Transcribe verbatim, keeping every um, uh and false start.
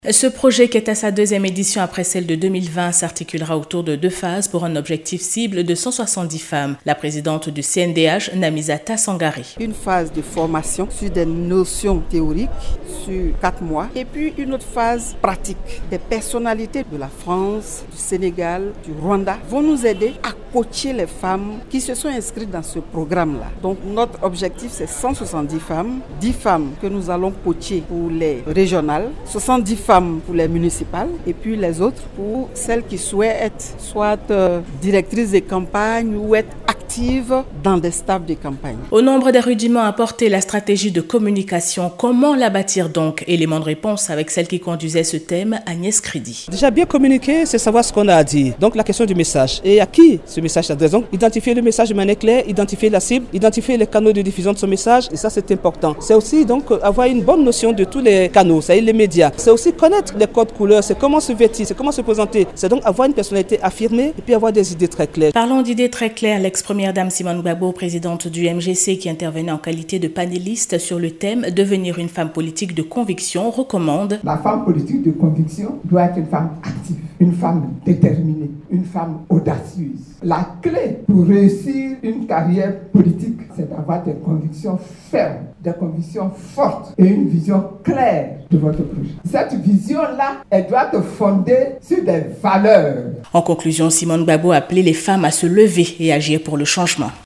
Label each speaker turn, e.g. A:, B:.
A: Ce projet, qui est à sa deuxième édition après celle de deux mille vingt, s'articulera autour de deux phases pour un objectif cible de cent soixante-dix femmes. La présidente du C N D H, Namisata Sangari.
B: Une phase de formation sur des notions théoriques sur quatre mois et puis une autre phase pratique. Des personnalités de la France, du Sénégal, du Rwanda vont nous aider à coacher les femmes qui se sont inscrites dans ce programme-là. Donc notre objectif, c'est cent soixante-dix femmes, dix femmes que nous allons coacher pour les régionales, soixante-dix femmes pour les municipales et puis les autres pour celles qui souhaitent être soit euh, directrices de campagne ou être actives dans des staffs de campagne.
A: Au nombre des rudiments apportés, la stratégie de communication, comment la bâtir donc? Élément de réponse avec celle qui conduisait ce thème, Agnès Crédit.
C: Déjà bien communiquer, c'est savoir ce qu'on a à dire. Donc la question du message. Et à qui ce message s'adresse? Donc identifier le message de manière claire, identifier la cible, identifier les canaux de diffusion de ce message. Et ça c'est important. C'est aussi donc avoir une bonne notion de tous les canaux, c'est-à-dire les médias. C'est aussi connaître les codes couleurs, c'est comment se vêtir, c'est comment se présenter. C'est donc avoir une personnalité affirmée et puis avoir des idées très claires.
A: Parlons d'idées très claires. L'ex-première dame Simone Gbagbo, présidente du M G C, qui intervenait en qualité de panéliste sur le thème « Devenir une femme politique de conviction », recommande:
D: la femme politique de conviction doit être une femme active, une femme déterminée, une femme audacieuse. La clé pour réussir une carrière politique, c'est d'avoir des convictions fermes, des convictions fortes et une vision claire de votre projet. Cette vision-là, elle doit te fonder sur des valeurs.
A: En conclusion, Simone Gbagbo a appelé les femmes à se lever et agir pour le changement.